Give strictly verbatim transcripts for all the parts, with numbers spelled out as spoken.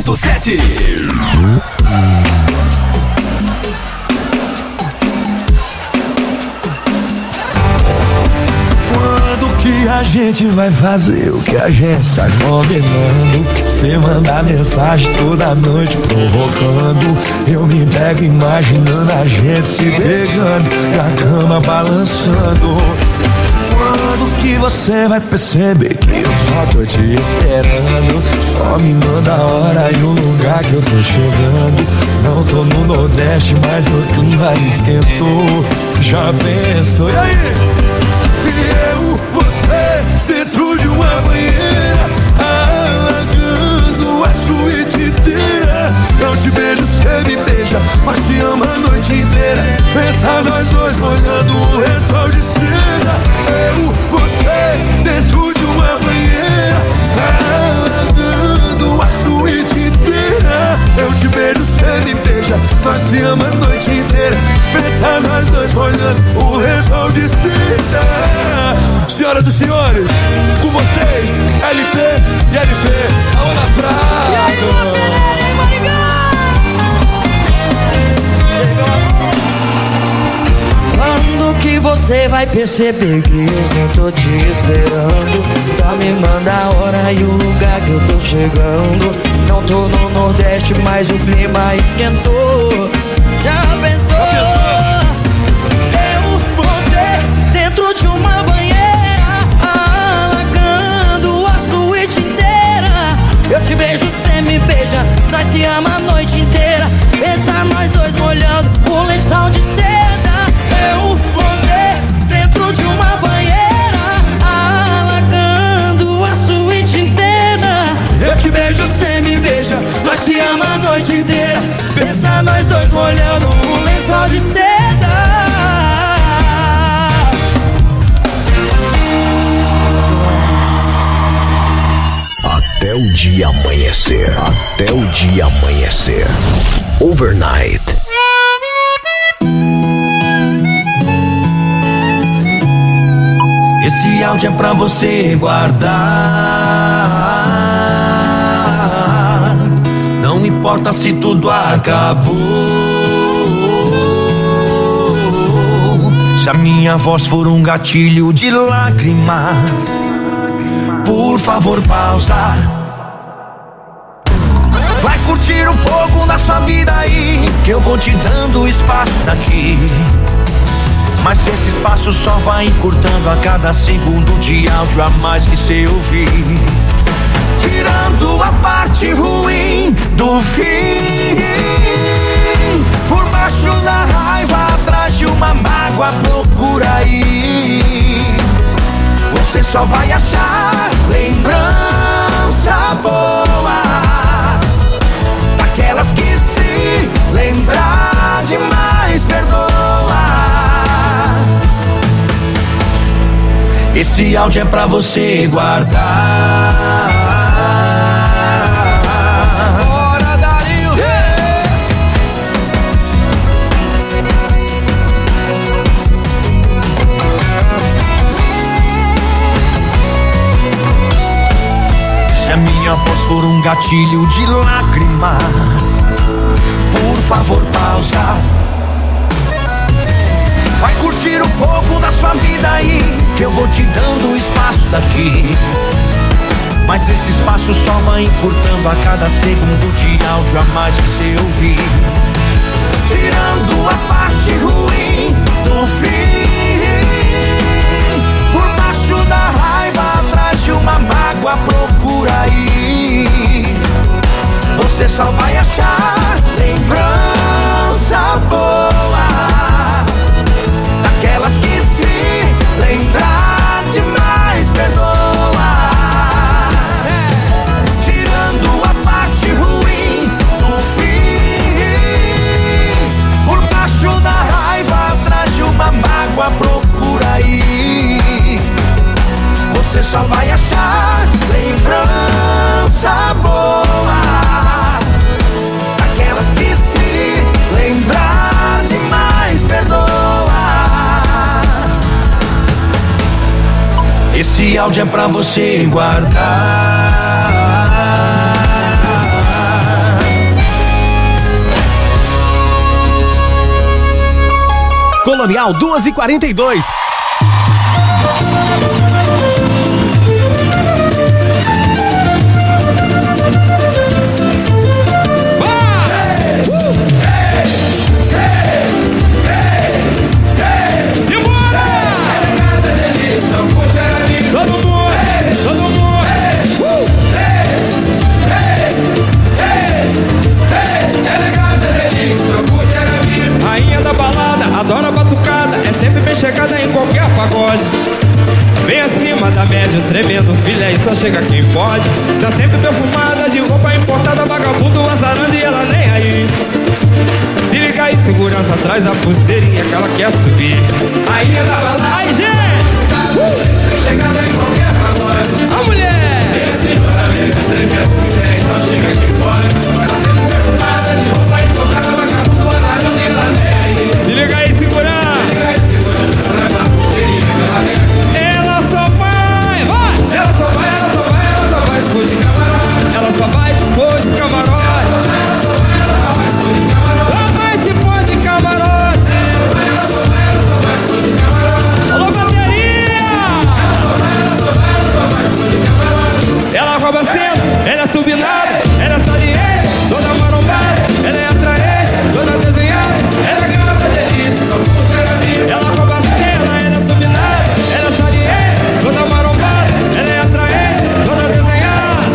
ponto sete. Quando que a gente vai fazer o que a gente tá combinando? Cê manda mensagem toda noite provocando. Eu me pego imaginando a gente se pegando, na cama balançando. Quando que você vai perceber que eu só tô te esperando? Só me manda a hora e o lugar que eu tô chegando. Não tô no Nordeste, mas o clima esquentou. Já pensou? E aí? Eu, você, dentro de uma banheira, alagando a suíte inteira. Eu te beijo, cê me beija, mas te ama a noite inteira. Pensa nós dois molhando o lençol de seda. Eu, você, dentro de uma banheira, alagando a suíte inteira. Eu te beijo, cê me beija, nós te ama a noite inteira. Pensa nós dois molhando o lençol de seda. Senhoras e senhores, com vocês, L P e L P, a Ana Prata. E aí, meu Pereira, hein, Maringá? Quando que você vai perceber que eu tô te esperando? Só me manda a hora e o lugar que eu tô chegando. Não tô no Nordeste, mas o clima esquentou. Já pensou? Eu, você, dentro de uma banheira, alagando a suíte inteira. Eu te beijo, cê me beija, nós se ama a noite inteira. Pensa nós dois molhando o lençol de seda. Eu, você, dentro de uma banheira, alagando a suíte inteira. Eu te beijo, cê me beija, nós se ama a noite inteira. Pensa nós dois molhando um lençol de seda. Até o dia amanhecer, até o dia amanhecer. Overnight. Esse áudio é pra você guardar. Não importa se tudo acabou. Se a minha voz for um gatilho de lágrimas, por favor pausa. Vai curtir um pouco da sua vida aí, que eu vou te dando espaço daqui. Mas esse espaço só vai encurtando a cada segundo de áudio a mais que cê ouvir. Tirando a parte ruim do fim. Por baixo da raiva, atrás de uma mágoa, procura aí. Você só vai achar lembrança boa, daquelas que se lembrar demais perdoa. Esse áudio é pra você guardar. Bora, Darinho! Yeah! Se a minha voz for um gatilho de lágrimas, por favor pausa. Vai curtir um pouco da sua vida aí, que eu vou te dando espaço daqui. Mas esse espaço só vai encurtando a cada segundo de áudio a mais que cê ouvir. Tirando a parte ruim do fim. Por baixo da raiva, atrás de uma mágoa, procura aí. Você só vai achar lembrança boa, daquelas que se lembrar demais perdoa. Tirando a parte ruim do fim. Por baixo da raiva, atrás de uma mágoa, procura aí. Você só vai achar lembrança boa, daquelas que se lembrar demais perdoa. Esse áudio é pra você guardar. Colonial duas e quarenta e dois. Adora batucada, é sempre bem chegada em qualquer pagode. Bem acima da média, tremendo filé e só chega quem pode. Tá sempre perfumada, de roupa importada, vagabundo azarando e ela nem aí. Se liga aí, segurança, traz a pulseirinha que ela quer subir. Rainha da balada, ai gente! Uh! Bem chegada em qualquer pagode. A mulher! Bem acima da média, tremendo filé e só chega quem pode. Tá sempre perfumada, de roupa importada, vagabundo azarando e ela nem aí. Se liga aí, segurança! Ela só vai, vai! Ela só vai, ela só vai, ela só vai se pôr de camarote. Ela só vai se pôr de camarote. Só vai se pôr de camarote. Alô, bateria! Ela rouba cedo, ela é turbinada, ela é saliente, toda marombada, ela é atraente, toda desenhada, ela é gata de elite. Ela rouba a cena, ela é dominada, ela é saliente, toda marombada, ela é atraente, toda desenhada.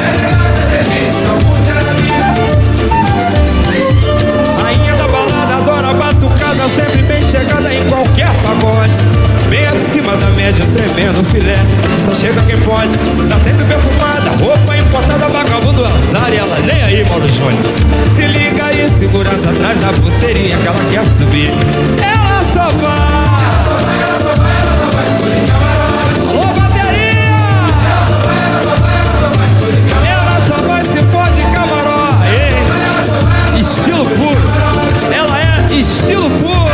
Rainha da balada, adora batucada, sempre bem chegada em qualquer pagode. Bem acima da média, tremendo filé, só chega quem pode. Tá sempre perfumada, roupa importada, vagabundo azar e ela nem aí, Mauro Júnior. Se liga aí, segurança, traz a pulseirinha que ela quer subir. Ela só vai. Alô, bateria! Ela só vai se pôr de camarote. Ei, estilo puro. Ela é estilo puro.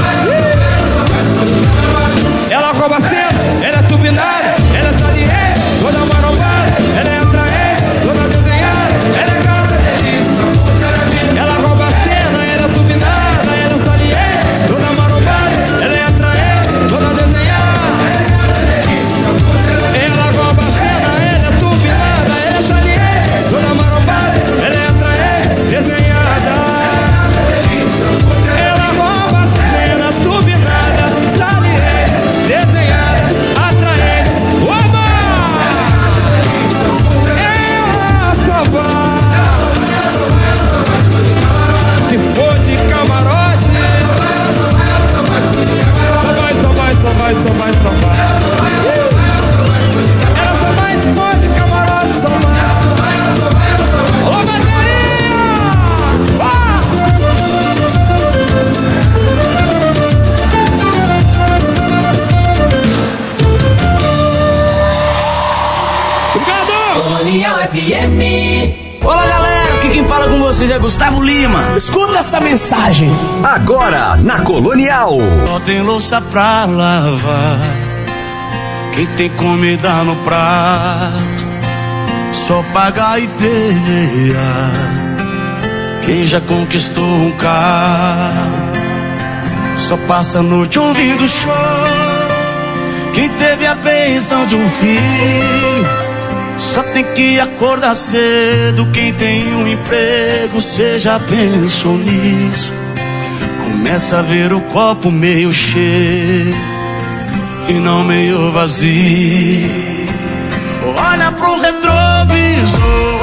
Ela rouba cedo, ela é turbinada, ela é saliente, toda marombada, ela é atraente, toda desenhada, ela é gata de delícia. Ela rouba cena, ela é turbinada, ela é saliente, toda marombada, ela é atraente, toda desenhada. Ela rouba cena, ela é turbinada, ela é saliente, toda marombada, ela é atraente, desenhada. Ela rouba cena, turbinada, saliente, desenhada, atraente. Oba! Ela só vai se for de camarote. Só vai, só vai, só vai, só vai, só vai. Ela só vai se for de camarote, só vai. Alô, bateria! Ah! Obrigado! Colonial F M. Olá, galera, aqui quem fala com vocês é Gustavo Lima. Escuta essa mensagem. Agora, na Colonial. Só tem louça pra lavar, quem tem comida no prato, só paga I P V A. Quem já conquistou um carro, só passa a noite ouvindo show. Quem teve a bênção de um filho, só tem que acordar cedo. Quem tem um emprego, cê já pensou nisso? Começa a ver o copo meio cheio e não meio vazio. Olha pro retrovisor,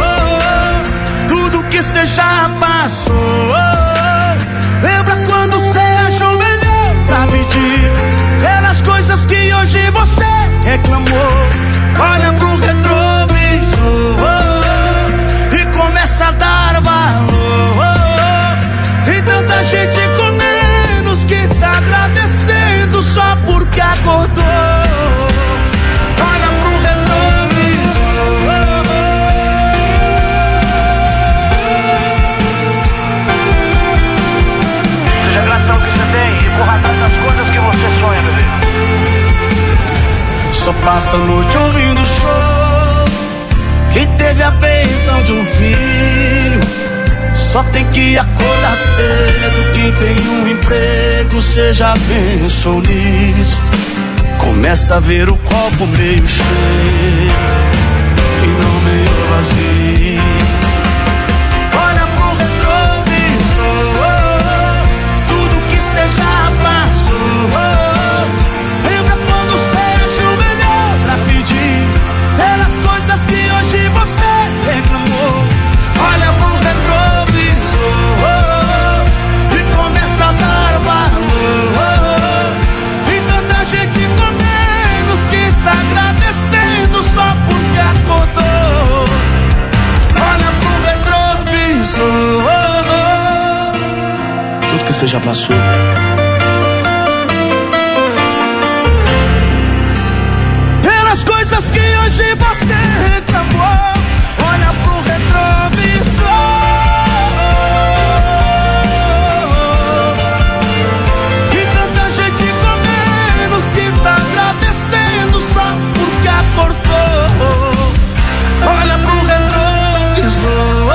tudo que cê já passou. Lembra quando cê achou melhor pra pedir pelas coisas que hoje você reclamou. Olha pro retrovisor e começa a dar valor. Tem tanta gente com menos que tá agradecendo só porque acordou. Olha pro retrovisor. Seja grato ao que você tem e corra atrás das coisas que você sonha, bebê. Só passa a noite ouvindo show. E teve a bênção de um filho, só Só tem que acordar cedo. Quem tem um emprego, cê já pensou nisso? Começa a ver o copo meio cheio e não meio vazio. Olha pro retrovisor, tudo que cê já passou. Lembra quando cê ajoelhou pra pedir pelas coisas que hoje você reclamou. Olha pro retrovisor e começa a dar valor. E tanta gente com menos que tá agradecendo só porque acordou. Olha pro retrovisor, tudo que você já passou. Pelas coisas que hoje você reclamou. Olha pro retrovisor e tanta gente com menos que tá agradecendo só porque acordou. Olha pro retrovisor.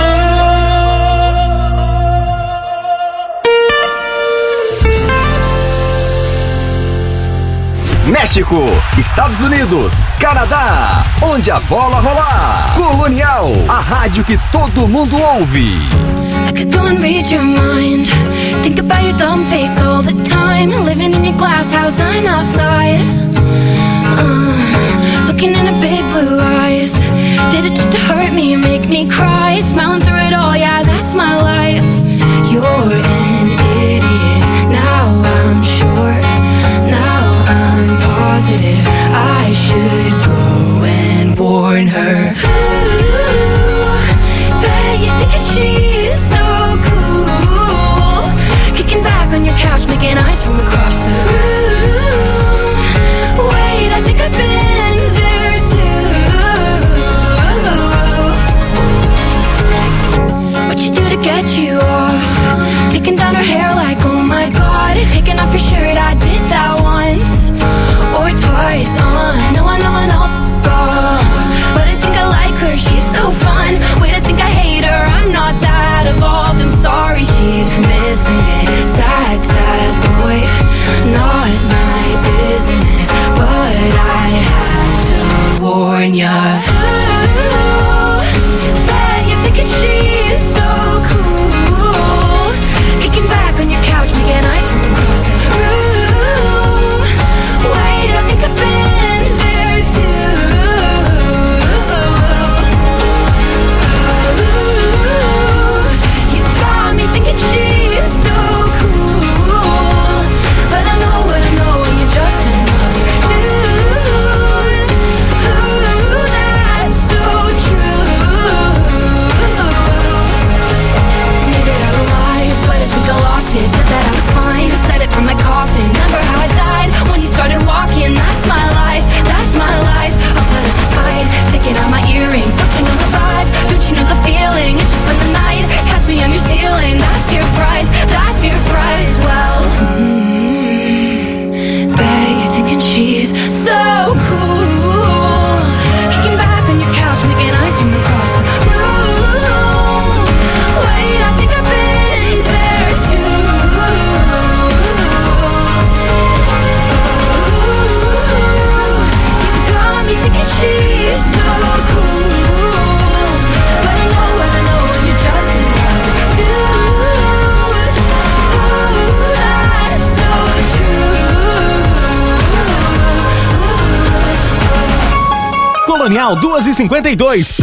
México, Estados Unidos, Canadá, onde a bola rolar. Colonial, a rádio que todo mundo ouve. I could go and read your mind. Think about your dumb face all the time. Living in your glass house, I'm outside. uh, Looking in her big blue eyes. Did it just to hurt me, make me cry? Smiling through it all, yeah, that's my life. You're an idiot, now I'm sure. Now I'm positive I should go and warn her. Ooh, bet you think that she's so cool. Kicking back on your couch, making eyes from across the room. Wait, I think I've been there too. What you do to get you off? Taking down her hair like, oh my god. Taking off your shirt, I did that once or twice. uh, No, I know, I know, God. But I think I like her, she's so fun. Wait, I think I hate her, I'm not that evolved. I'm sorry, she's missing it. Sad, sad boy, not my business. But I had to warn ya. Ooh, bet you think that she's so cool. Kicking back on your couch, making eyes from across the room. Wait, I think I've been there too. Ooh, you got me thinking she's so cool. But I know what I know, and you're just another dude. Ooh, that's so true. Made it out alive, but I think I lost it. Said that I was fine, said it from my coffin. Remember how I died when you started walking? That's my life, that's my life. I'll put up a fight, taking out my earrings. Don't you know the vibe? Don't you know the feeling? It's just been the night, catch me on your ceiling. That's your price, that's your price. Well, mm, bet you're thinking she's so cool. Kicking back on your couch, making eyes from across the room. Wait, I think I've been there too. You got me thinking she's so cool. But I know what I know, and you're just another dude. Oh, that's so true. Colonial duas e cinquenta e dois.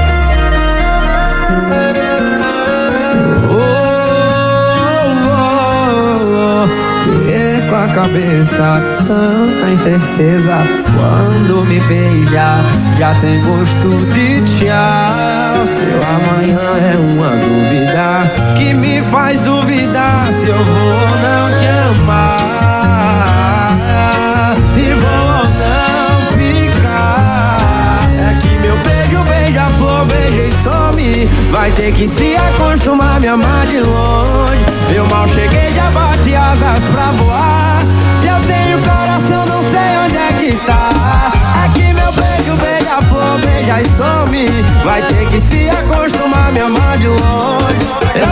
Perco a cabeça, tanta incerteza. Quando me beija, já tem gosto de tchau. Seu amanhã é uma dúvida que me faz duvidar se eu vou ou não te amar, se vou ou não ficar. É que meu beijo beija-flor, beija e some. Vai ter que se acostumar a me amar de longe. Eu mal cheguei, já bate asas pra voar. Se eu tenho coração, não sei onde é que tá. É que meu beijo beija-flor, beija e some. Vai ter que se acostumar a me amar de longe.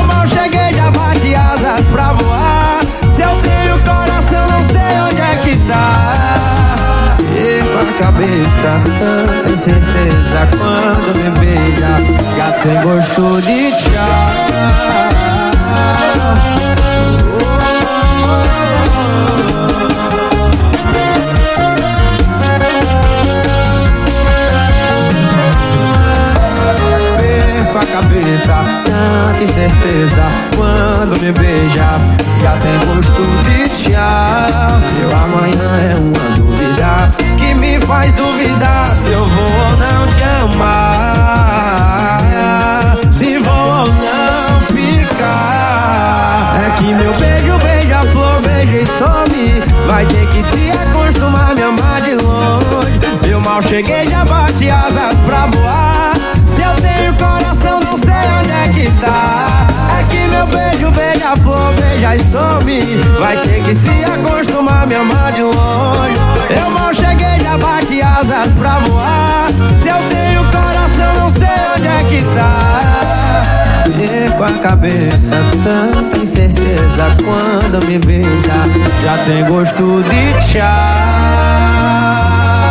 cabeça, tanta incerteza. Quando me beija, já tem gosto de tchau. Perco a cabeça, tanta incerteza. Quando me beija, já tem gosto de tchau. Seu amanhã é uma dúvida que me faz duvidar se eu vou ou não te amar, se vou ou não ficar. É que meu beijo beija-flor, beija e some. Vai ter que se acostumar, me amar de longe. Eu mal cheguei, já bate asas pra voar. Se eu tenho coração, não sei onde é que tá. É que meu beijo beija-flor, beija e some. Vai ter que se acostumar, me amar de longe. Eu mal cheguei, já bate asas pra voar. Se eu tenho coração, não sei onde é que tá. Perco a cabeça, tanta incerteza. Quando me beija, já tem gosto de tchau.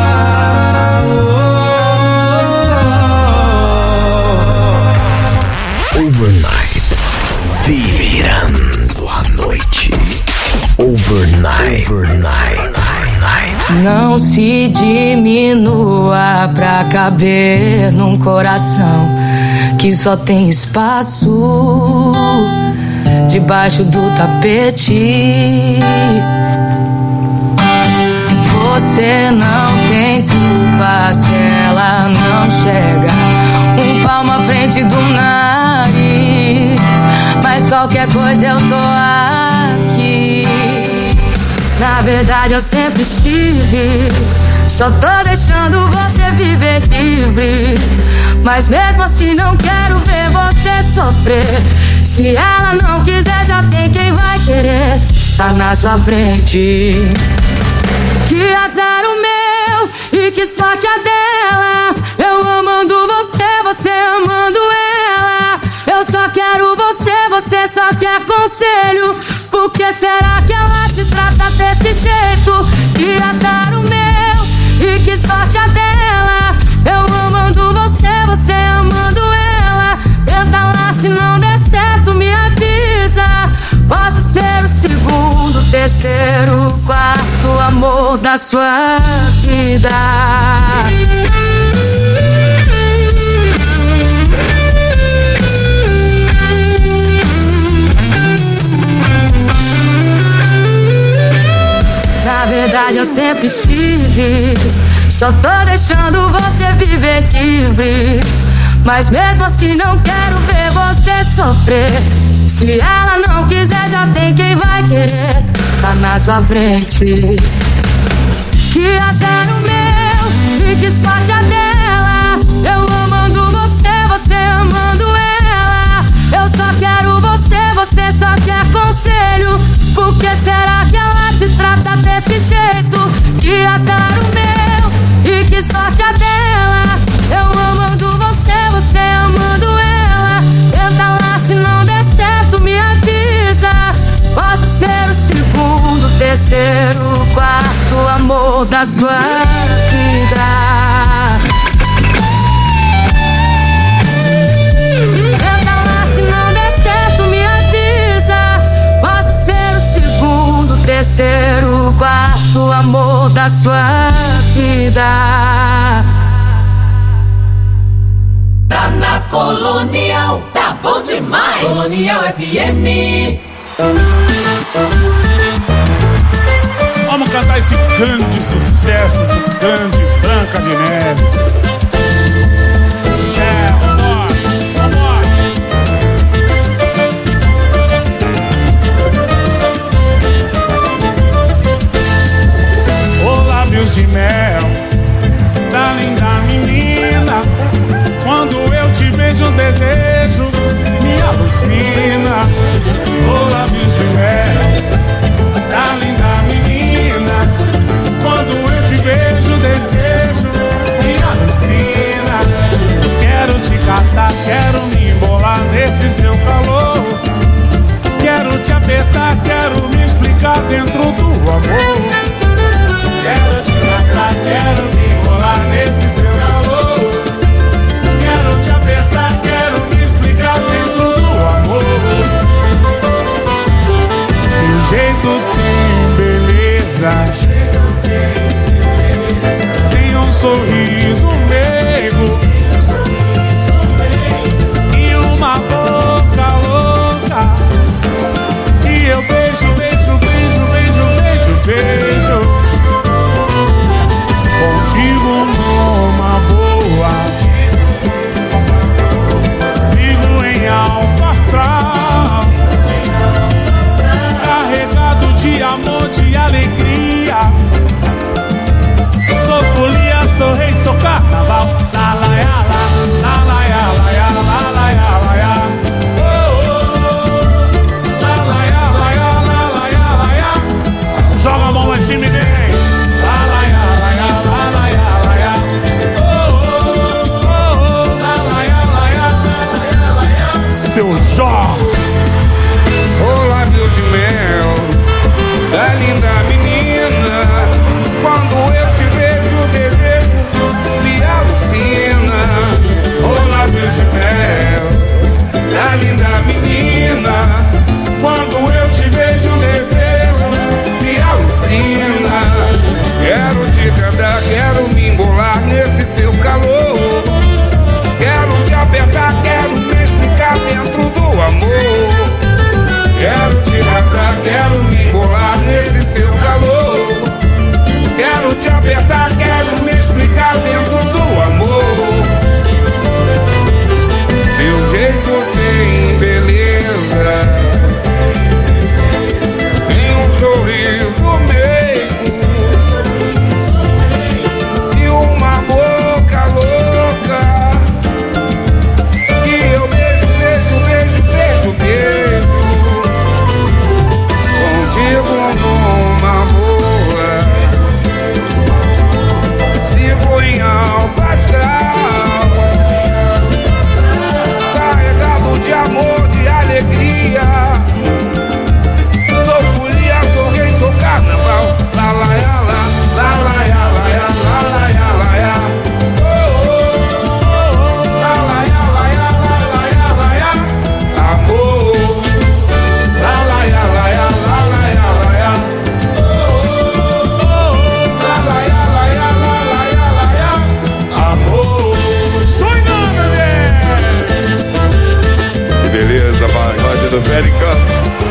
Overnight, virando a noite. Overnight, overnight, overnight. Não se diminua pra caber num coração que só tem espaço debaixo do tapete. Você não tem culpa se ela não chega um palmo à frente do nariz. Mas qualquer coisa eu tô aqui. Na verdade eu sempre estive, só tô deixando você viver livre. Mas mesmo assim não quero ver você sofrer. Se ela não quiser, já tem quem vai querer. Tá na sua frente. Que azar o meu e que sorte a dela. Eu amando você, você amando ela. Eu só quero você, você só quer conselho. Por que será que ela te trata desse jeito? Que azar o meu e que sorte a dela. Eu amando você, você amando ela. Tenta lá, se não der certo me avisa. Posso ser o segundo, terceiro, quarto amor da sua vida. Na verdade eu sempre estive, só tô deixando você viver livre. Mas mesmo assim não quero ver você sofrer. Se ela não quiser, já tem quem vai querer. Tá na sua frente. Que azar o meu e que sorte a dela. Eu amando você, você amando ela. Eu só quero você, você só quer conselho. Por que será que ela te trata desse jeito? Que azar o meu e que sorte a dela. Eu amando você, você amando ela. Tenta lá, se não der certo me avisa. Posso ser o segundo, terceiro, quarto amor da sua vida. Tenta lá, se não der certo me avisa. Posso ser o segundo, terceiro, quarto amor da sua vida. Tá na Colonial, tá bom demais. Colonial F M. Vamos cantar esse grande sucesso do grande Branca de Neve. É, vambora, vambora. Ô lábios de mel da linda menina, quando eu te vejo o desejo me alucina. Ô lábios de mel da linda menina, quando eu te vejo o desejo me alucina. Quero te catar, quero me embolar nesse seu calor. Quero te apertar, quero me explicar dentro do amor. Quero te catar, quero me embolar nesse Jorge. Oh, lábios de mel da linda menina, quando eu te vejo o desejo me alucina. Oh, lábios de mel da linda menina, quando eu te vejo o desejo me alucina. Quero te cantar, quero me embolar nesse teu calor. Quero te apertar, quero me explicar dentro do amor. Quero te cantar, quero me embolar nesse teu calor. Quero te apertar, quero me explicar dentro do amor. Seu jeito tem beleza, tem um sorriso meigo e uma boca louca que eu beijo, beijo, beijo, beijo, beijo. Contigo numa boa, sigo em alto astral, carregado de amor, de alegria. Sou folia, sou rei, sou carnaval. La la ya la, la la ya la ya, la la ya la ya. Oh, oh, oh, la la ya la ya, la la ya la ya. Amor, la la ya la ya, la la ya la ya. Oh, oh, oh, la la ya la ya, la la ya la ya. Amor, Sonho, bebê. que beleza, pagode do americano.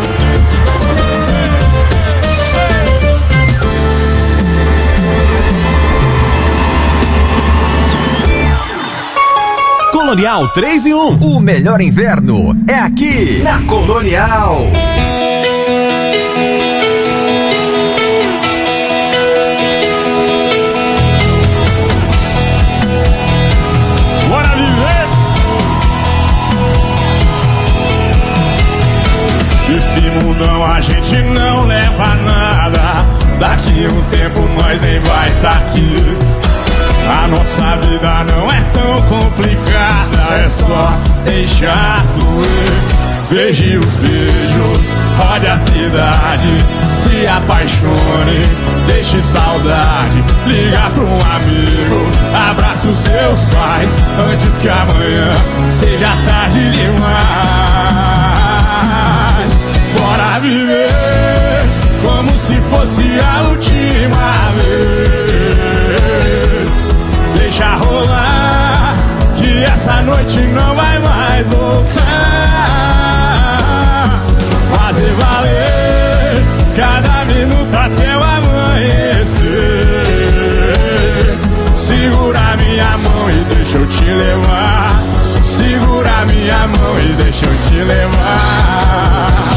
Colonial três em um. O melhor inverno é aqui na Colonial. Bora viver. Esse mundão a gente não leva nada. Daqui um tempo nós nem vai tá aqui. A nossa vida não é tão complicada, é só deixar fluir. Beije os beijos, rode a cidade, se apaixone, deixe saudade. Liga pra um amigo, abraça os seus pais, antes que amanhã seja tarde demais. Bora viver como se fosse a última vez. Deixa rolar, que essa noite não vai mais voltar. Fazer valer cada minuto até o amanhecer. Segura minha mão e deixa eu te levar. Segura minha mão e deixa eu te levar.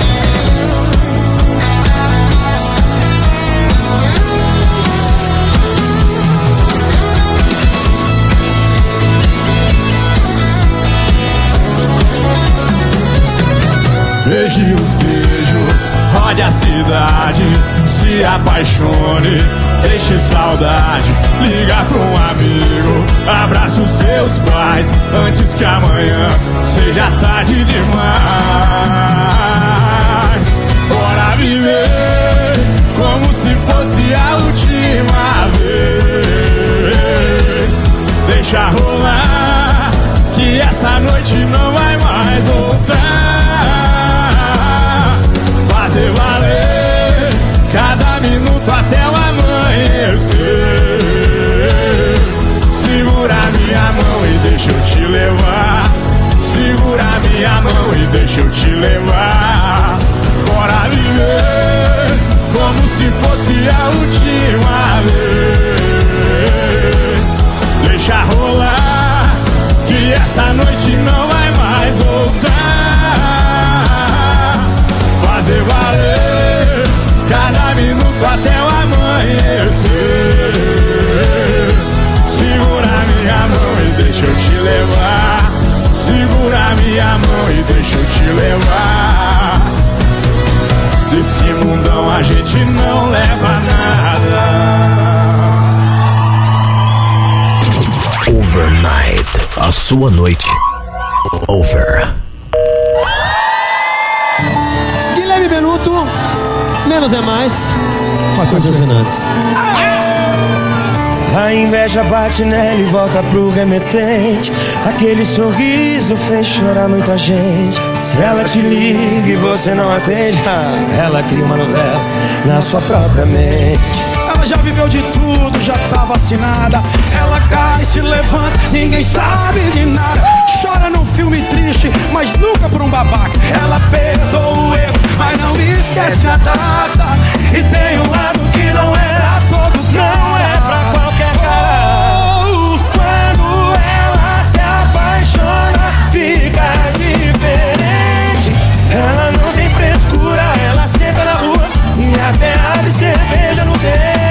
Beije os beijos, rode a cidade, se apaixone, deixe saudade. Liga pra um amigo, abraça os seus pais, antes que amanhã seja tarde demais. Bora viver como se fosse a última vez. Deixa rolar, que essa noite não vai mais voltar. Fazer valer cada minuto até o amanhecer. Segura minha mão e deixa eu te levar. Segura minha mão e deixa eu te levar. Bora viver como se fosse a última vez. Deixa rolar, que essa noite não vai mais voltar. Fazer valer cada minuto até o amanhecer. Segura minha mão e deixa eu te levar. Segura minha mão e deixa eu te levar. Desse mundão a gente não leva nada. Overnight, a sua noite. Over. menos é mais. Matheus Fernandes. A inveja bate nela e volta pro remetente. Aquele sorriso fez chorar muita gente. Se ela te liga e você não atende, ela cria uma novela na sua própria mente. Ela já viveu de tudo, já tá vacinada. Ela cai, se levanta, ninguém sabe de nada. Chora num filme triste, mas nunca por um babaca. Ela perdoa o erro, mas não esquece a data. E tem um lado que não é pra todo, não é pra qualquer cara. Oh, quando ela se apaixona, fica diferente. Ela não tem frescura, ela senta na rua e até abre cerveja no dente.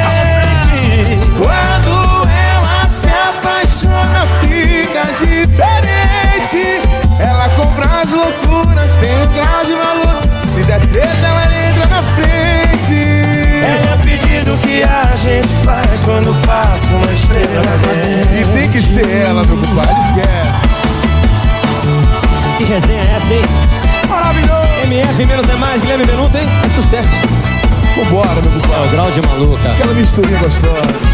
Quando ela se apaixona, fica diferente. Ela compra as loucuras, tem um grau de valor. Se der treta, ela entra na frente. É o pedido que a gente faz quando passa uma estrela dentro. E tem que ser ela, meu compadre, esquece. Que resenha é essa, hein? Maravilhoso! M F menos é mais, Guilherme Benuto, hein? É sucesso. Vambora, meu compadre. É o grau de maluca. Aquela misturinha gostosa.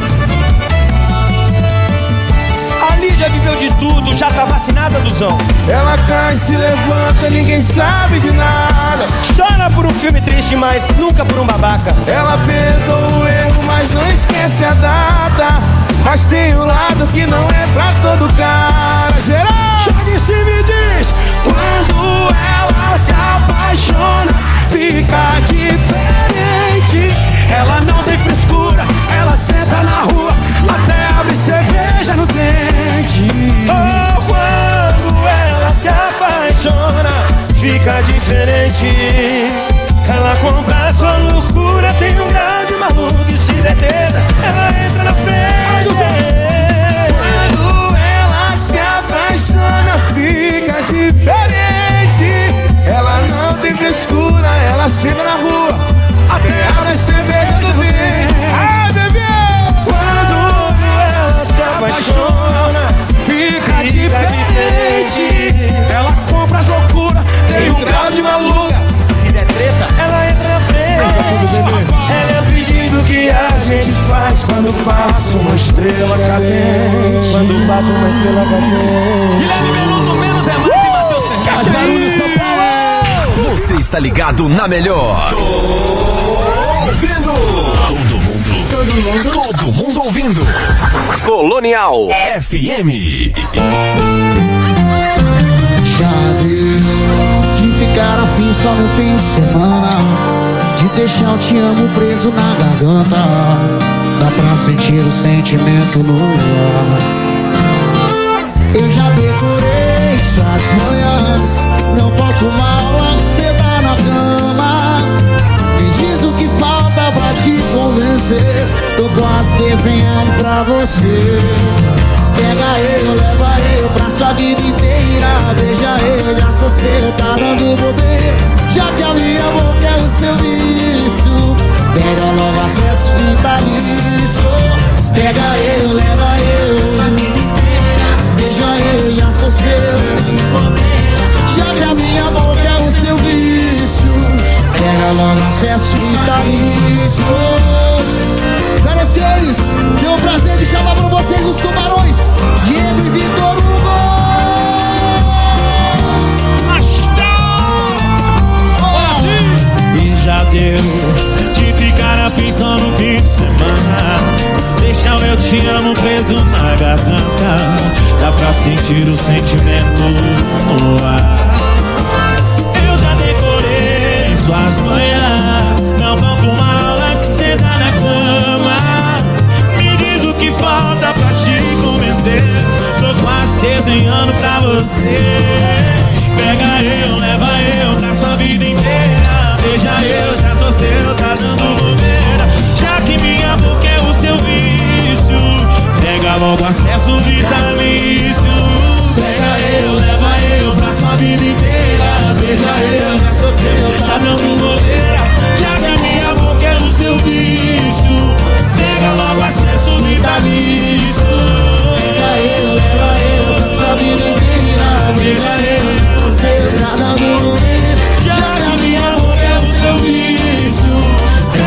A Lídia viveu de tudo, já tá vacinada, Duzão. Ela cai, se levanta, ninguém sabe de nada. Chora por um filme triste, mas nunca por um babaca. Ela perdoa o erro, mas não esquece a data. Mas tem um lado que não é pra todo cara. Geral, chega em cima e diz: quando ela se apaixona, fica diferente. Ela não tem frescura, ela senta na rua, até abre cerveja no dente. Oh, quando ela se apaixona, fica diferente. Ela compra sua loucura, tem um grau de maluco e se detenta, ela entra na frente. Quando ela se apaixona, fica diferente. Ela não tem frescura, ela senta na rua, até abre cerveja do dente. Ai, bebê! Quando ela se apaixona, fica diferente. Ela compra as loucuras, tem um grau de maluca. Se der treta, ela entra na frente. Ela é o pedido que a gente faz quando passa uma estrela cadente. Quando passa uma estrela cadente. Guilherme Benuto, menos é mais, e Matheus Fernandes. Faz barulho, São Paulo! Você está ligado na melhor. Tô ouvindo. Todo mundo. Todo mundo. Todo mundo ouvindo. Colonial F M. Já deu de ficar afim só no fim de semana, de deixar o te amo preso na garganta. Dá pra sentir o sentimento no ar. Eu já decorei suas manhãs, não falta uma aula que cê dá na cama. Me diz o que falta pra te convencer, tô quase desenhando pra você. Pega eu, leva eu pra sua vida inteira. Beija eu, já sou seu, tá dando bobeira. Já que a minha boca é o seu vício, pega logo acesso vitalício. Pega eu, leva eu, sua vida inteira. Beija eu, já sou seu. Já que a minha boca é o seu vício, pega logo acesso vitalício. zero seis, tenho o prazer de chamar pra vocês os tubarões Diego e Vitor Hugo. E já deu de ficar afim só no fim de semana, deixar o eu te amo preso na garganta. Dá pra sentir o sentimento no ar. Eu já decorei suas manhãs, não falta uma aula que cê dá na cama. Me diz o que falta pra te convencer, tô quase desenhando pra você. Pega eu, leva eu pra sua vida inteira. Beija eu, já tô seu, tá dando bobeira. Já que minha boca é o seu vício, pega logo acesso vitalício. Pega eu, leva eu pra sua vida inteira. Beija eu, já sou seu, tá dando bobeira. Já que a minha boca é o seu vício, pega logo acesso vitalício. Pega eu, leva eu pra sua vida inteira. Beija eu, já sou seu, tá dando bobeira. Já que a minha boca é o seu vício,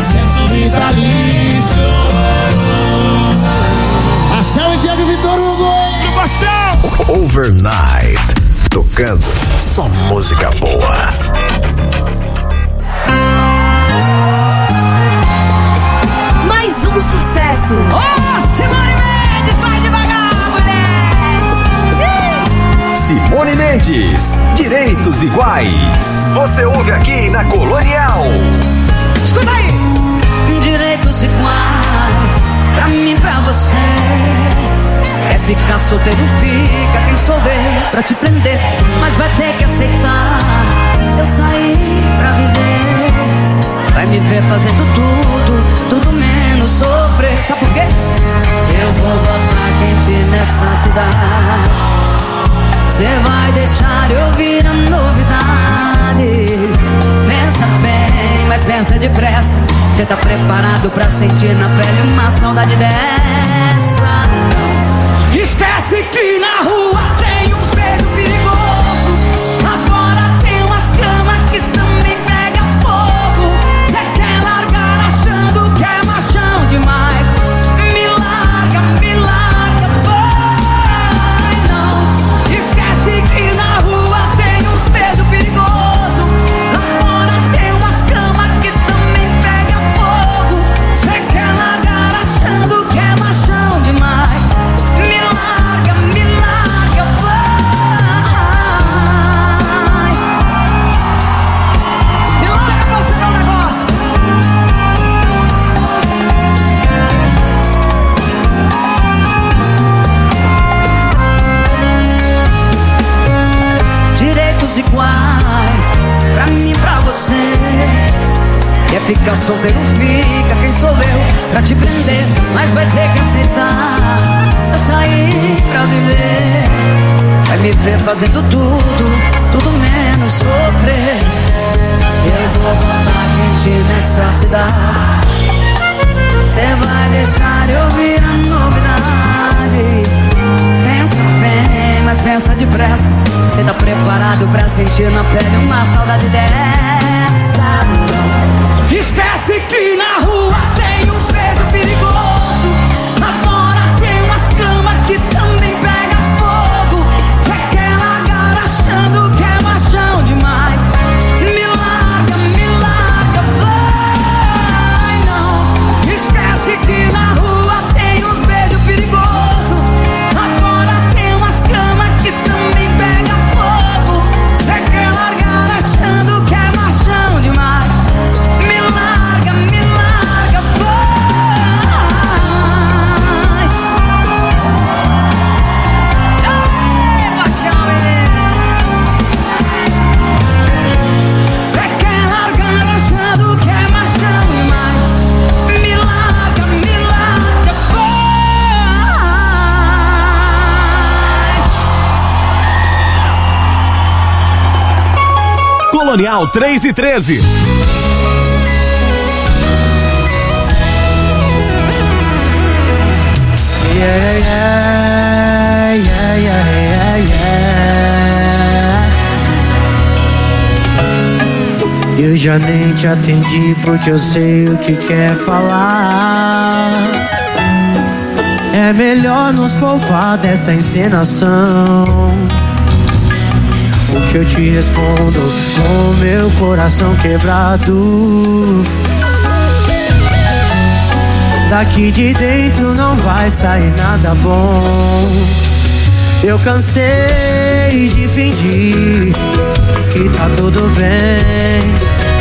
acesso vitalício. Marcelo e Diego Vitor Hugo do Bastão. Overnight, tocando só música boa. Mais um sucesso. Oh, Simone Mendes, vai devagar, mulher. Simone Mendes, Direitos Iguais. Você ouve aqui na Colonial. Escuta aí. Direitos iguais, pra mim, pra você. É ficar solteiro, fica quem souber pra te prender. Mas vai ter que aceitar, eu saí pra viver. Vai me ver fazendo tudo, tudo menos sofrer. Sabe por quê? Eu vou botar quente nessa cidade. Cê vai deixar eu ouvir a novidade. Pensa bem, mas pensa depressa. Cê tá preparado pra sentir na pele uma saudade dessa? Esquece que na rua tem uns beijos perigosos. Lá fora tem umas camas que também pega fogo. Cê quer largar achando que é machão demais. Me larga, me larga, vai não. Esquece que na rua tem uns beijos perigosos. Lá fora tem umas camas que também pega fogo. Cê quer largar achando que é machão demais. Me larga, me larga, vai. Me larga pra você dar um negócio. Direitos iguais, pra mim e pra você. Quer ficar solteiro, fica quem sou eu pra te prender. Mas vai ter que aceitar, eu saí pra viver. Vai me ver fazendo tudo, tudo menos sofrer. Eu vou botar quente nessa cidade. Cê vai deixar eu ouvir a novidade. Pensa bem, mas pensa depressa. Cê tá preparado pra sentir na pele uma saudade dessa? Esquece que na rua tem uns beijos perigosos. Lá fora tem umas camas que também pega fogo. Cê quer largar achando que é machão demais. Me larga, me larga, vai não. Esquece que na rua tem uns beijos perigosos. Lá fora tem umas camas que também pega fogo. Cê quer largar achando que é machão demais. Me larga, me larga, vai. Ei, paixão, menino. Cê quer largar achando que é machão demais. Me larga, me larga, vai. Colonial três e treze. Yeah, yeah, yeah, yeah, yeah, yeah. Eu já nem te atendi porque eu sei o que quer falar. É melhor nos poupar dessa encenação. O que eu te respondo com meu coração quebrado. Daqui de dentro não vai sair nada bom. Eu cansei de fingir que tá tudo bem.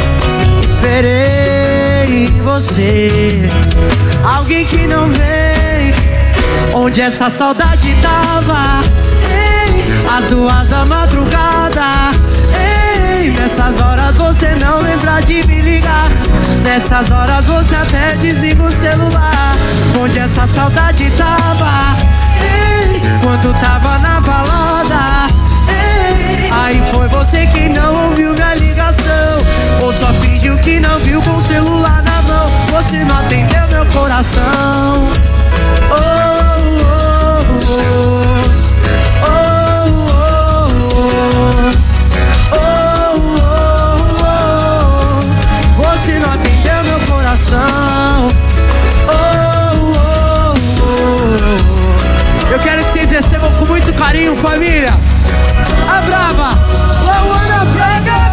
Esperei em você alguém que não vem. Onde essa saudade tava? Ei, às duas da madrugada. Ei, nessas horas você não lembra de me ligar. Nessas horas você até desliga o celular. Onde essa saudade tava? Ei, quando tava na balada. Ei, aí foi você que não ouviu minha ligação. Ou só fingiu que não viu com o celular na mão. Você não atendeu meu coração. Oh, oh, oh, oh, oh, oh, oh, oh, oh. Você não atendeu meu coração. família. A brava, Lauana Braga,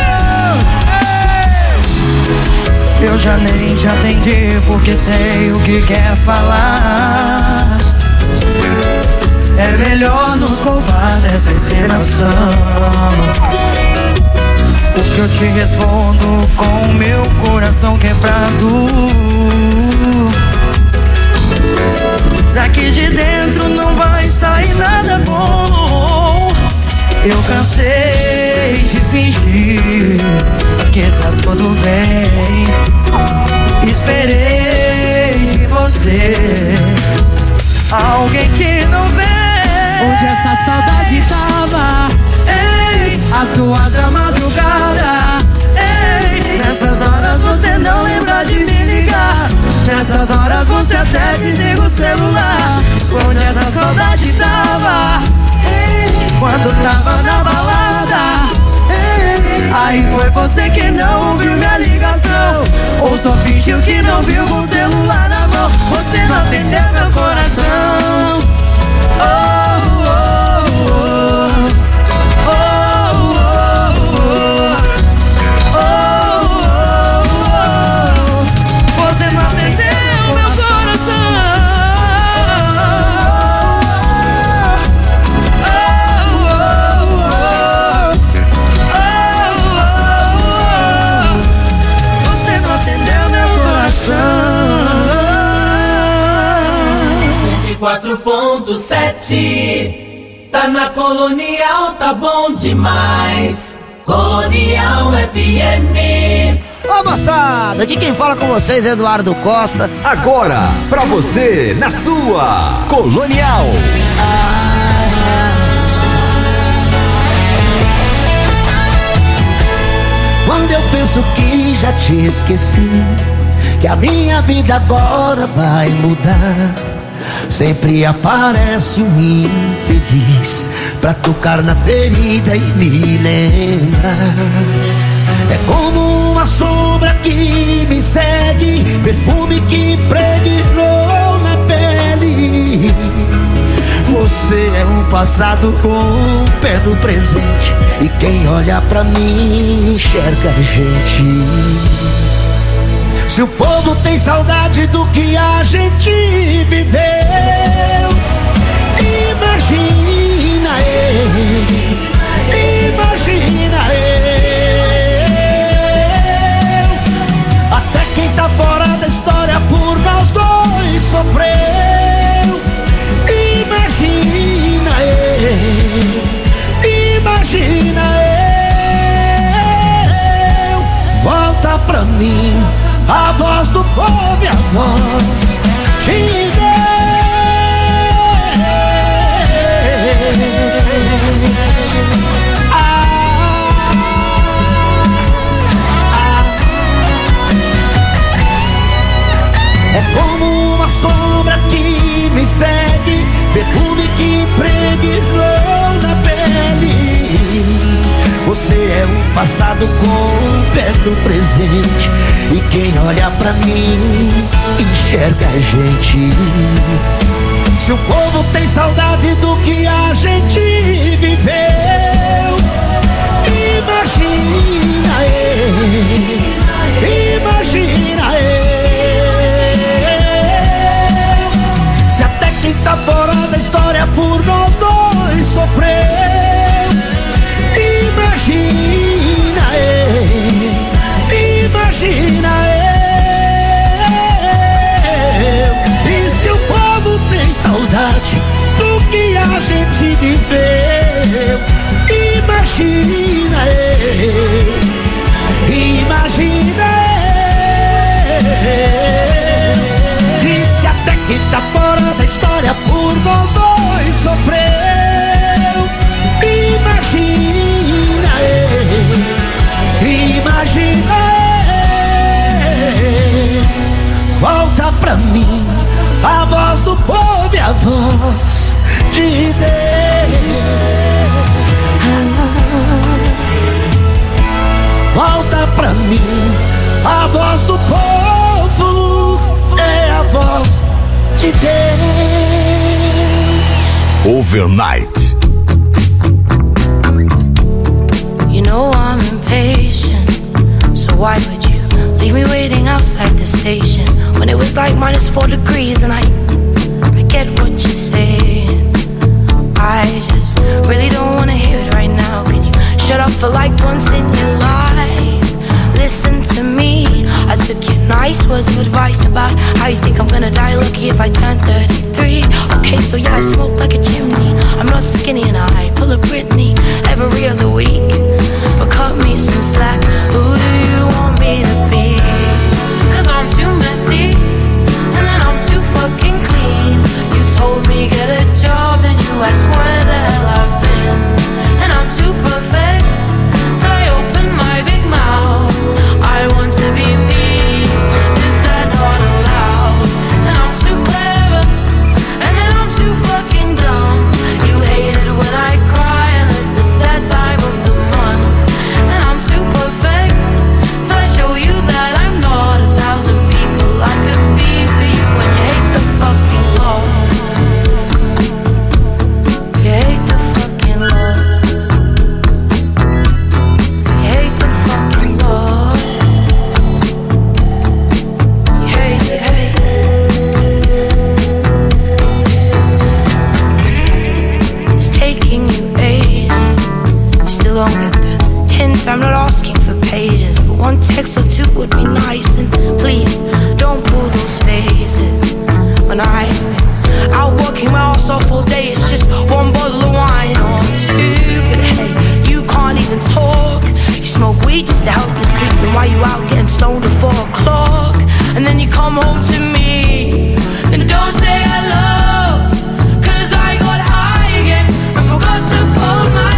viu? Eu já nem te atendi porque sei o que quer falar. É melhor nos poupar dessa encenação. O que eu te respondo com o meu coração quebrado. Daqui de dentro não vai sair nada bom. Eu cansei de fingir que tá tudo bem. Esperei de você alguém que não vê onde essa saudade tava. Ei, às duas da madrugada. Ei, nessas horas você não lembra de me ligar. Nessas horas você até desliga o celular. Onde essa saudade tava. Ei, quando tava na balada. Ei, aí foi você que não ouviu minha ligação. Ou só fingiu que não viu com o celular na mão. Você não atendeu meu coração. Oh, oh, oh. Oh, oh, oh. Oh, oh, oh. Você não atendeu meu coração. Oh, oh, oh. Oh, oh, oh. Você não atendeu meu coração. cento e quatro ponto sete. Tá na Colonial, tá bom demais. Colonial F M. Ô moçada, aqui quem fala com vocês é Eduardo Costa. Agora, pra você, na sua Colonial. Quando eu penso que já te esqueci, que a minha vida agora vai mudar, sempre aparece um infeliz pra tocar na ferida e me lembrar. É como uma sombra que me segue, perfume que impregnou na pele. Você é um passado com um pé no presente, e quem olha pra mim enxerga a gente. Se o povo tem saudade do que a gente viveu, imagina eu, imagina eu. Até quem tá fora da história por nós dois sofreu. Imagina eu, imagina eu. Volta pra mim a voz do povo e a voz de Deus. Ah, ah. É como uma sombra que me segue, perfume que impregnou na pele. Você é um passado com um pé no presente, e quem olha pra mim enxerga a gente. Se o povo tem saudade do que a gente viveu, imagina eu, imagina eu. Se até quem tá fora da história por nós dois sofreu, imagina eu, imagina eu. E se o povo tem saudade do que a gente viveu, imagina eu, imagina eu. E se até quem tá fora da história por nós dois sofreu, imagina eu, imagina eu. Volta pra mim a voz do povo e a voz de Deus. Volta pra mim a voz do povo, é a voz de Deus. Overnight. why would you leave me waiting outside the station when it was like minus four degrees? And I, I get what you're saying. I just really don't wanna hear it right now. Can you shut up for like once in your life? Listen to me. I took your nice words of advice about how you think I'm gonna die lucky if I turn thirty-three. Okay, so yeah, I smoke like a chimney. I'm not skinny and I pull a Britney every other week. But cut me some slack. Who do you want me to be? Cause I'm too messy and then I'm too fucking clean. You told me get a job, then you asked where the hell I've been. And I'm too perfect till I open my big mouth. I want to be me. Is that not allowed? And I'm too clever and then I'm too fucking dumb. You hate it when I cry unless it's that time of the month. And I'm too perfect till I show you that I'm not a thousand people I could be for you. And you hate the fucking Lord. You hate the fucking Lord. You hate the fucking Lord. You hate, you hate. It's taking you ages. You still don't get the hint. I'm not asking for pages, but one text or two would be nice. And please don't pull those faces. When I've been out working my ass off all day, it's just one bottle of wine or two. But hey, you can't even talk. You smoke weed just to help you sleep. And while you out getting stoned at four o'clock, and then you come home to me and don't say hello. Cause I got high again and forgot to fold my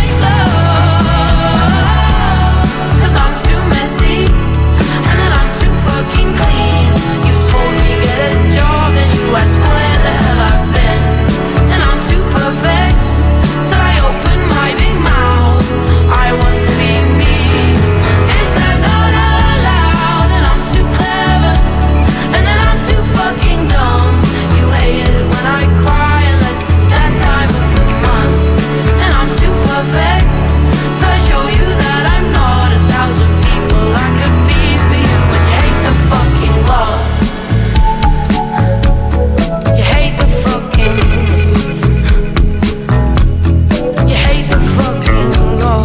clothes. Cause I'm too messy and then I'm too fucking clean. You told me get a job and you asked where the hell I've been. And I'm too perfect till I open my big mouth. I want to be me. Is that not allowed? And I'm too clever and then I'm too fucking dumb. You hate it when I cry unless it's that time of the month. And I'm too perfect till I show you that I'm not a thousand people I could be for you. And you hate the fucking Lord. You hate the fucking You hate the fucking Lord.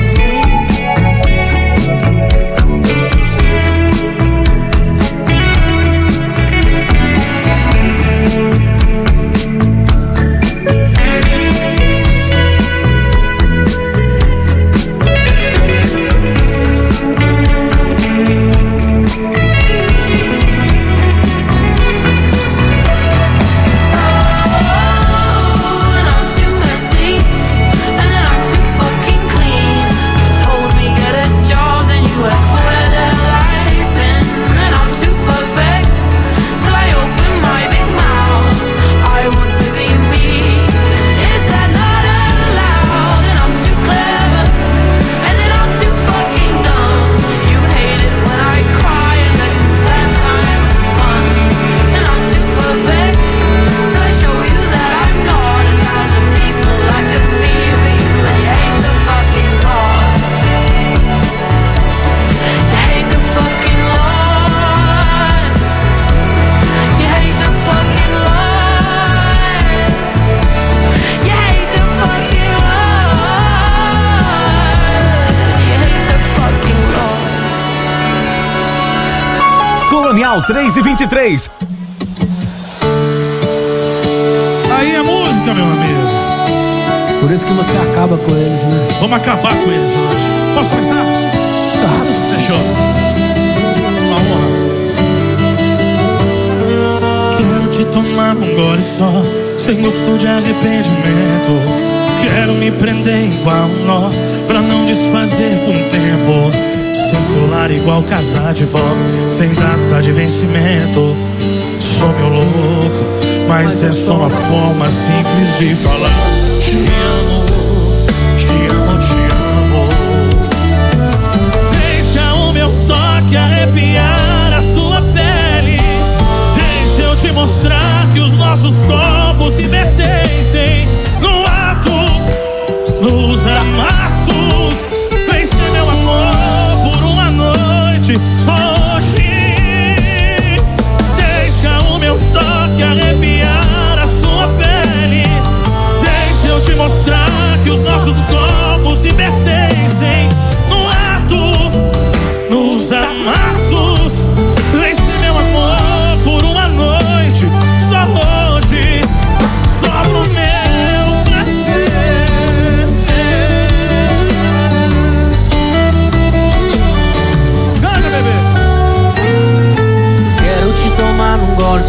And I'm too messy and then I'm too fucking clean. You told me get a job, then you asked where the hell I've been. And I'm too perfect till I open my big mouth. I want to be me. Is that not allowed? And I'm too clever and then I'm too fucking dumb. You hate it when I cry unless it's that time of the month. And I'm too perfect till I show you that I'm not a thousand people I could be for you. And you hate the fucking Lord. You hate the fucking Lord. You hate the fucking Lord. You hate the fucking Lord. You hate the fucking Lord. Colonial três e vinte e três. Aí é música, meu amigo. Por isso que você acaba com eles, né? Vamos acabar com eles hoje. Posso começar? Claro. Fechou. Uma honra. Quero te tomar num gole só, sem gosto de arrependimento. Quero me prender igual um nó, pra não desfazer com o tempo. Seu celular igual casar de vó, sem data de vencimento. Sou meu louco, mas é só uma forma simples de falar. Te amo, te amo, te amo. Deixa o meu toque arrepiar a sua pele. Deixa eu te mostrar que os nossos corpos se pertencem. No ato, nos amassos, vem ser meu amor por uma noite.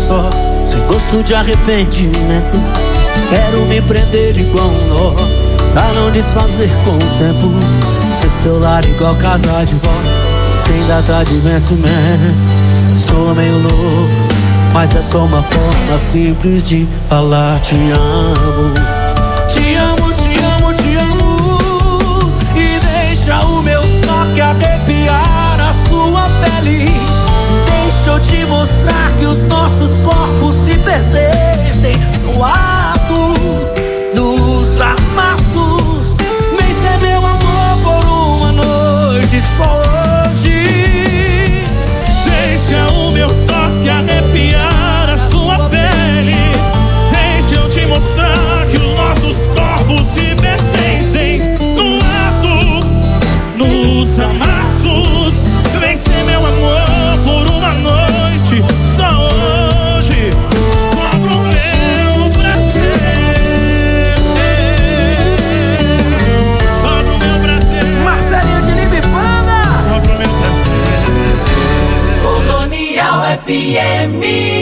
só, sem gosto de arrependimento. Quero me prender igual um nó, pra não desfazer com o tempo. Ser seu lar igual casa de vó, sem data de vencimento. Sou meio louco, mas é só uma forma simples de falar te amo. Te amo, te amo, te amo. E deixa o meu toque arrepiar a sua pele. Deixa eu te mostrar que os nossos corpos se pertencem no ato dos amassos. Vem ser meu amor por uma noite só hoje. Deixa o meu toque arrepiar a sua pele. Deixa eu te mostrar que os nossos corpos se pertencem no ato, nos amassos. Vem ser meu amor por uma noite só hoje, só pro meu prazer, só pro meu prazer. Marcelinho de Limbipana, só pro meu prazer. Colonial F M.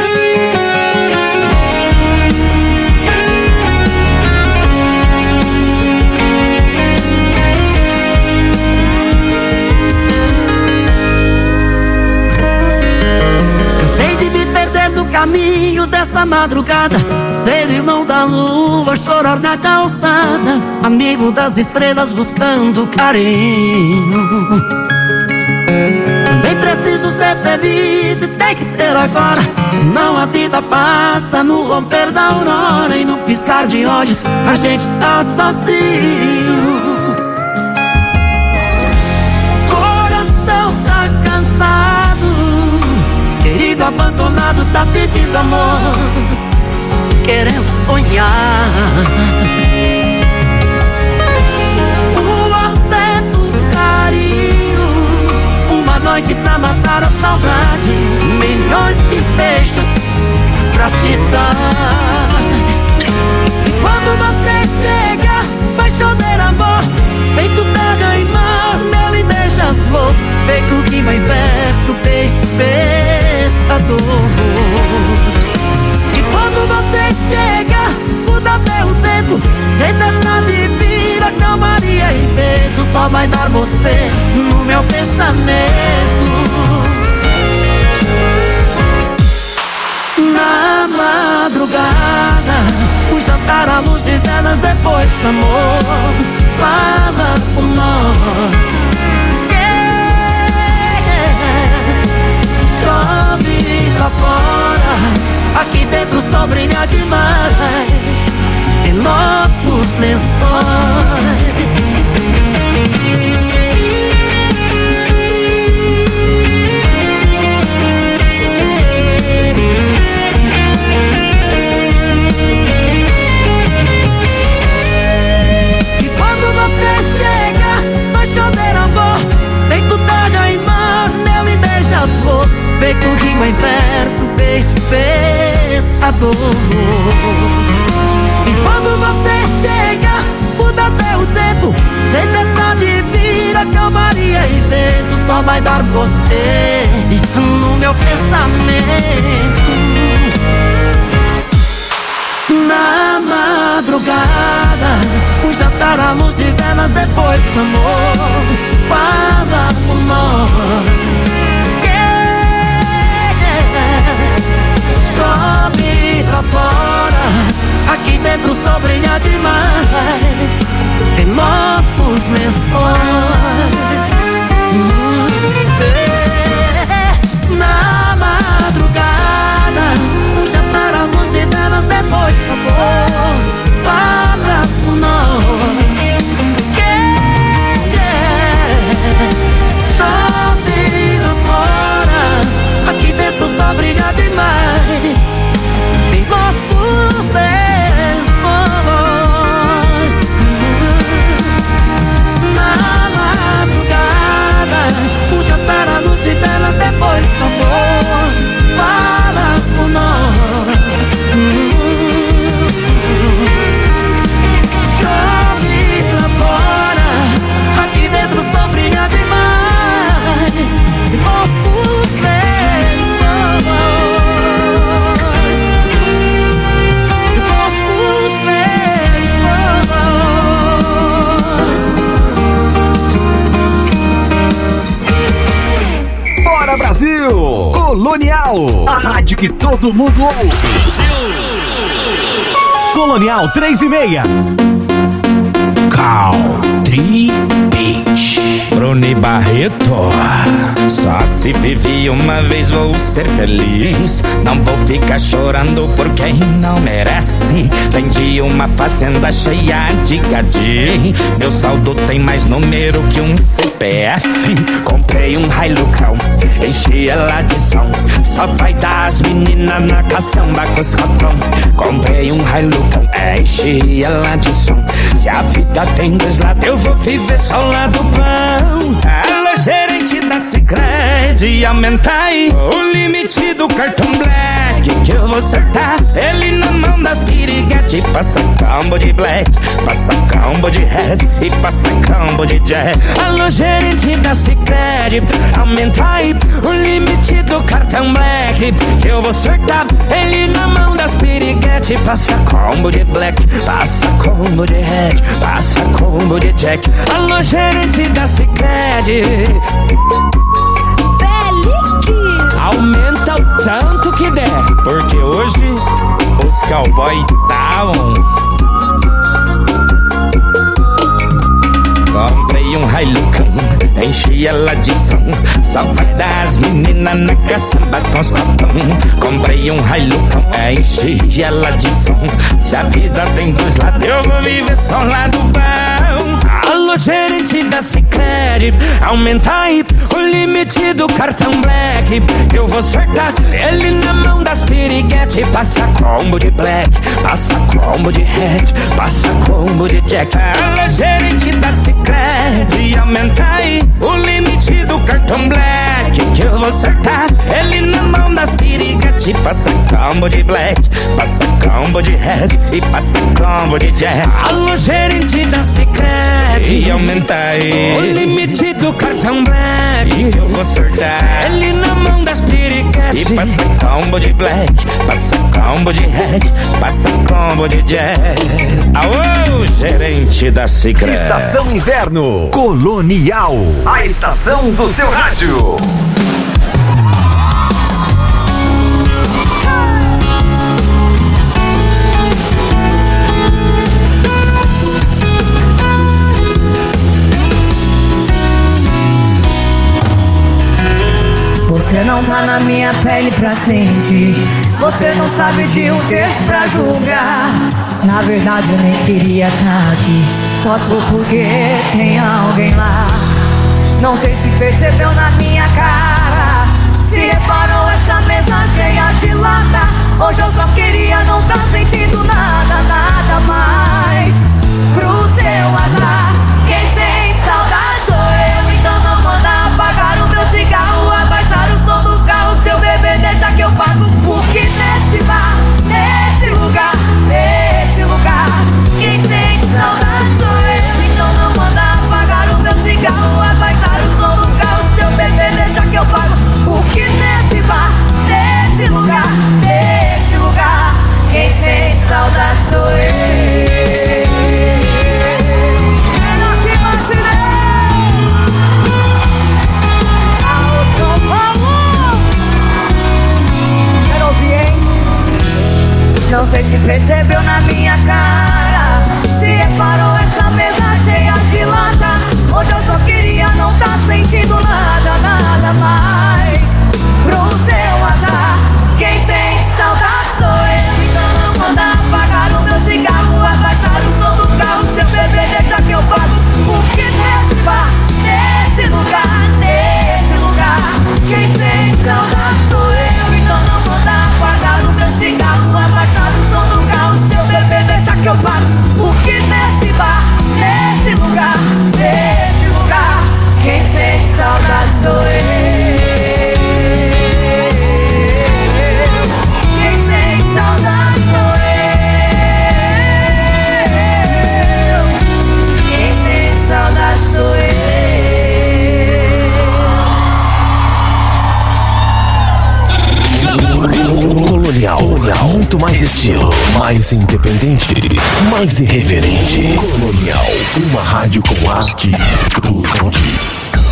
Caminho dessa madrugada, ser irmão da lua, chorar na calçada, amigo das estrelas buscando carinho. Também preciso ser feliz e tem que ser agora, senão a vida passa no romper da aurora. E no piscar de olhos a gente está sozinho. Coração tá cansado, querido abandonado tá pedindo amor, querendo sonhar. O afeto, o carinho, uma noite pra matar a saudade, milhões de beijos pra te dar. E quando você chega, vai chover amor, feito terra e mar, mel e beija-flor, feito rima em verso, beijo, pescador. E quando você chega, muda até o tempo, tempestade vira calmaria e vento, só vai dar você no meu pensamento. Na madrugada, o jantar à luz de velas depois do amor, fala por nós. Chove lá fora, aqui dentro o sol brilha demais em nossos lençóis. E quando você chega, vai chover amor, feito terra e mar, mel e beija-flor, feito rima em verso, peixe, pescador. E quando você chega, muda até o tempo, tempestade vira calmaria e vento, só vai dar você no meu pensamento. Na madrugada, o jantar à luz de velas depois do amor, fala por nós. Chove lá fora, aqui dentro o sol brilha demais em nossos lençóis. Na madrugada, um jantar à luz de velas depois do amor, fala por nós. Yeah, yeah. Chove Colonial, a rádio que todo mundo ouve. Colonial três e meia. Country Beach. Bruni Barreto. Só se vive uma vez, vou ser feliz. Não vou ficar chorando por quem não merece. Vendi uma fazenda cheia de gadi. Meu saldo tem mais número que um C P F. Comprei um Hilucão, enchi ela de som. Só vai dar as meninas na caçamba com os copão. Comprei um Hilucão, enchi ela de som. Se a vida tem dois lados, eu vou viver só o lado bom. Alô, gerente da Sicredi, aumenta aí o limite do cartão Black, que eu vou acertar ele na mão das piriguete. Passa combo de Black, passa combo de Red e passa combo de Jack. Alô, gerente da Sicredi, aumenta aí o limite do cartão Black, que eu vou acertar ele na mão das piriguete. Passa combo de Black, passa combo de Red, passa combo de Jack. Alô, gerente da Sicredi, aumenta o tanto que der, porque hoje os cowboy estavam. Comprei um Hilucão, enchi ela de som. Só vai dar as meninas na caçamba com os copão. Comprei um Hilucão, enchi ela de som. Se a vida tem dois lados, eu vou viver só um lado bom. Alô, gerente da Sicredi, aumenta aí o limite do cartão Black, eu vou acertar ele na mão das piriguete. Passa combo de Black, passa combo de Red, passa combo de Jack. Alô, gerente da Sicredi, aumenta aí o limite do cartão Black, que eu vou acertar ele na mão das piriguete. Passa combo de Black, passa combo de Red e passa combo de Jack. Alô, gerente da Sicredi, aumenta aí o limite do cartão Black, eu vou acertar ele na mão das piriguete. E passa combo de Black, passa combo de Red, passa combo de Jack. Aô, gerente da Sicredi. Estação Inverno Colonial, a estação do seu rádio. Você não tá na minha pele pra sentir. Você não sabe de um texto pra julgar. Na verdade eu nem queria tá aqui, só tô porque tem alguém lá. Não sei se percebeu na minha cara, se reparou essa mesa cheia de lata. Hoje eu só queria não tá sentindo nada, nada mais. Pro seu azar, quem sem saudade sou eu. Então não manda apagar o meu cigarro, abaixar o som do carro. Seu bebê deixa que eu pago, porque nesse bar, nesse lugar, nesse lugar, quem sente saudade sou eu. Então não manda apagar o meu cigarro, abaixar o som do carro. Seu bebê deixa que eu pago, porque nesse bar, nesse lugar, nesse lugar, quem sente saudade sou eu. Não sei se percebeu na minha cara, se reparou essa mesa cheia de lata. Hoje eu só queria não tá sentindo nada, nada mais. Pro seu azar, quem sente saudade sou eu. Então não manda apagar o meu cigarro, abaixar o som do carro. Seu bebê deixa que eu pago, porque nesse bar, nesse lugar, nesse lugar, quem sente saudade sou eu. Então não manda apagar o meu cigarro, abaixar o som do carro. Seu bebê deixa que eu pago, porque nesse bar, nesse lugar, nesse lugar, quem sente saudade sou eu. Quem sente saudade sou eu. Quem sente saudade sou eu. Colonial, Colonial, muito mais estilo, mais independente, mais irreverente. Colonial, uma rádio com arte, tudo de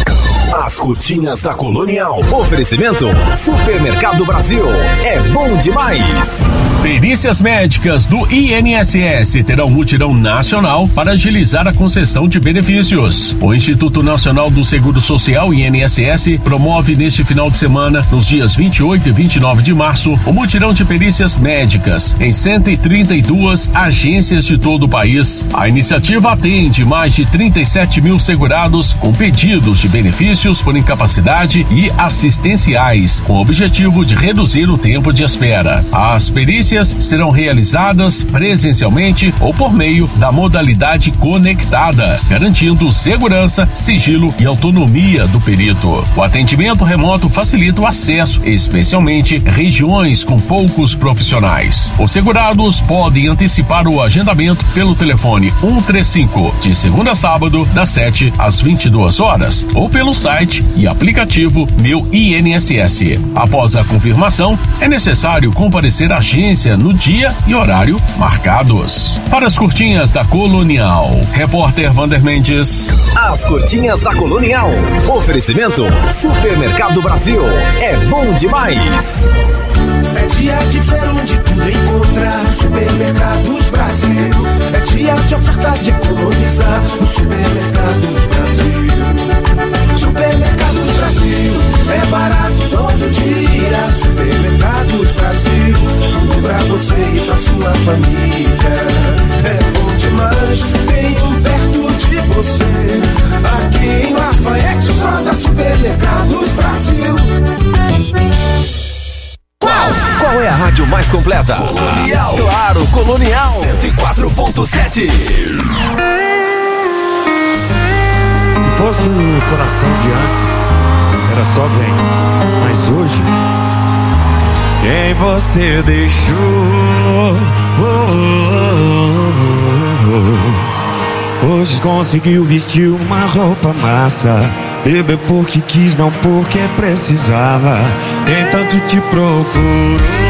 As curtinhas da Colonial. Oferecimento Supermercado Brasil. É bom demais. Perícias médicas do I N S S terão mutirão nacional para agilizar a concessão de benefícios. O Instituto Nacional do Seguro Social, I N S S, promove neste final de semana, nos dias vinte e oito e vinte e nove de março, o mutirão de perícias médicas em cento e trinta e duas agências de todo o país. A iniciativa atende mais de trinta e sete mil segurados com pedidos de benefícios por incapacidade e assistenciais, com o objetivo de reduzir o tempo de espera. As perícias serão realizadas presencialmente ou por meio da modalidade conectada, garantindo segurança, sigilo e autonomia do perito. O atendimento remoto facilita o acesso, especialmente em regiões com poucos profissionais. Os segurados podem antecipar o agendamento pelo telefone um três cinco, de segunda a sábado, das sete às vinte e duas horas, ou pelo site e aplicativo Meu I N S S. Após a confirmação, é necessário comparecer à agência no dia e horário marcados. Para as curtinhas da Colonial, repórter Vander Mendes. As curtinhas da Colonial. Oferecimento Supermercado Brasil. É bom demais. É dia de feira onde tudo encontrar. Supermercados Brasil. É dia de ofertas de economizar. No Supermercados Brasil. Supermercados Brasil. É barato todo dia. Supermercados Brasil. Tudo pra você e pra sua família. É bom demais. Bem perto de você. Aqui em Lafayette, só da Supermercados Brasil. Qual? Qual é a rádio mais completa? Colonial. Claro, Colonial. cento e quatro ponto sete. Se fosse o coração de antes, era só vem. Mas hoje, quem você deixou? Hoje conseguiu vestir uma roupa massa. Bebeu porque quis, não porque precisava. Nem tanto te procurou.